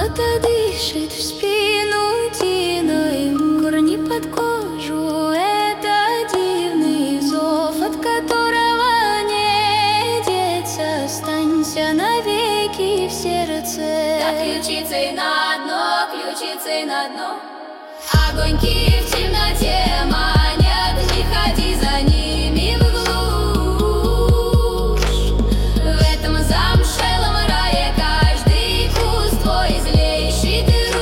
Золото дышит в спину тиной, корни под кожу. Это дивный зов, от которого не деться. Останься навеки в сердце. Да, ключицей на дно, ключицей на дно. Огоньки в темноте манят, не ходи за ними вглубь. В этом замшелом рае каждый куст твой злейший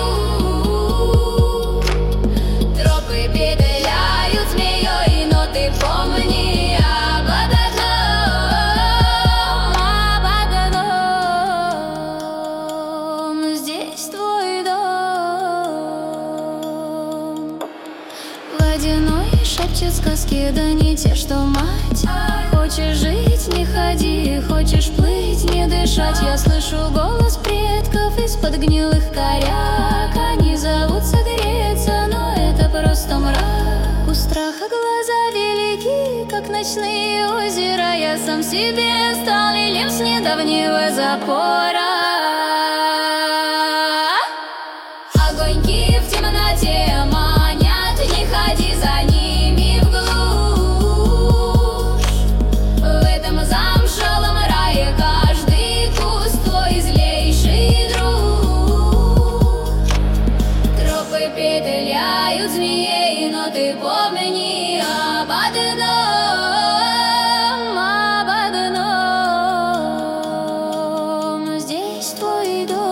друг. Тропы петляют змеей, но ты помни об одном. Здесь твой дом. Водяной шепчет сказки, да не те, что мать. Хочешь жить, не ходи, хочешь плыть, не дышать. Я слышу голос предков из-под гнилых коряк. Они зовут согреться, но это просто мрак. У страха глаза велики, как ночные озера. Я сам себе стал лилем с недавнего запора. Огоньки в темноте манят, не ходи за ними вглубь. В этом замшелом рае каждый куст твой злейший друг. Тропы петляют змеей, но ты помни об одном. Здесь твой дом.